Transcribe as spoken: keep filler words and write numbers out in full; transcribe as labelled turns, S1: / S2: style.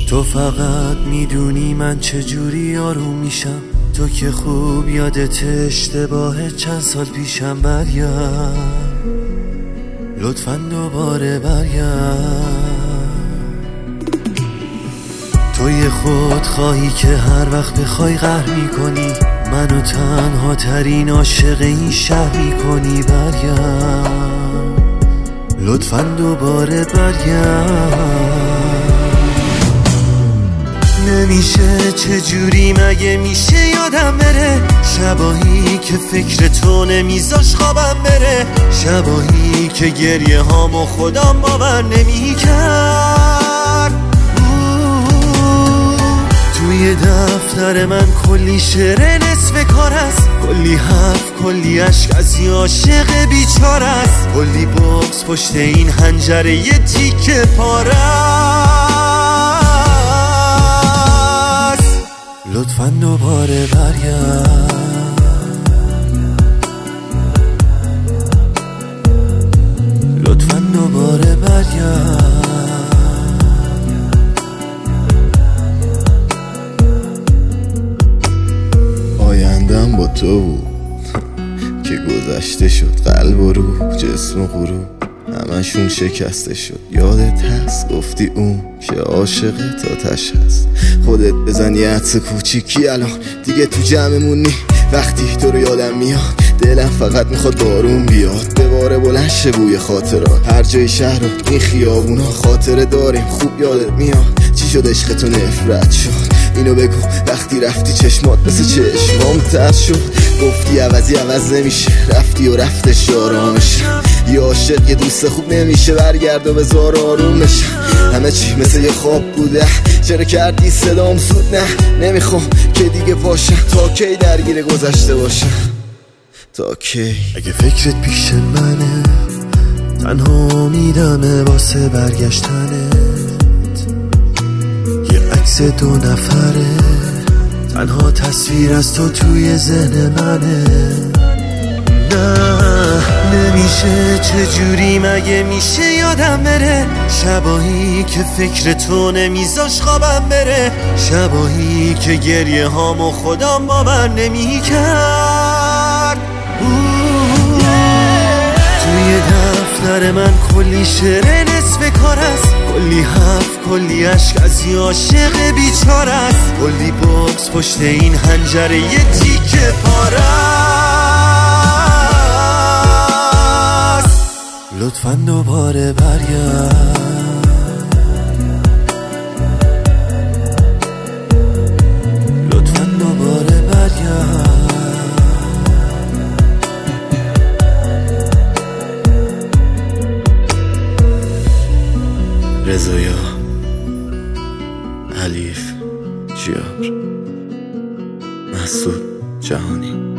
S1: تو فقط میدونی من چجوری آروم میشم، تو که خوب یادت اشتباه چند سال پیشم. برگرد لطفاً دوباره برگرد. تو یه خود خواهی که هر وقت بخوای قهر میکنی، منو تنها ترین عاشق این شهر میکنی. برگرد لطفاً دوباره برگرد. نمیشه چجوری مگه میشه یادم بره، شباهی که فکر تو نمیذاش خوابم بره، شباهی که گریه هامو خودم باور نمیکرد. توی دفتر من کلی شعر نصف کار است، کلی حرف کلی عشق از یه عاشق بیچاره است، کلی بغض پشت این حنجره یه تیکه پاره است. لطفاً دوباره برگرد، لطفاً دوباره برگرد.
S2: آیندم با تو بود که گذشته شد، قلب و روح جسم و غروب همشون شکسته شد. یادت هست گفتی اون که عاشقه تا تش هست، خودت بزن یه عطس کوچیکی الان دیگه تو جمعمونی. وقتی تو رو یادم میاد دلم فقط میخواد بارون بیاد، به باره بلند شه بوی خاطرات. هر جای شهر و این خیابونا خاطره داریم خوب یادت میاد. چی شد عشق تو نفرت شد؟ اینو بگو وقتی رفتی چشمات مثل چشمام تر شد. گفتی عوضی عوض نمیشه، رفتی و رفتش آرامش. یه عاشق یه دوست خوب نمیشه، برگرد و بذار آروم بشه. همه چی مثل یه خواب بوده، چرا کردی صدام زود؟ نه نمیخوام که دیگه باشم، تا کی درگیر گذشته باشم، تا کی؟
S1: اگه فکرت پیش منه تنها امیدمه واسه برگشتنت، یه عکس دو نفره تنها تصویر از تو توی ذهن منه. نه نمیشه چجوری مگه میشه یادم بره، شباهی که فکر تو نمیذاش خوابم بره، شباهی که گریه هامو خودم باور نمیکرد. توی دفتر من کلی شعر نصف کار است، کلی حرف کلی عشق از یه عاشق بیچاره است، کلی بغض پشت این حنجره یه تیکه پاره است. لطفاً دوباره برگرد، لطفاً دوباره برگرد.
S2: رضایا علیف جیار مسعود جهانی.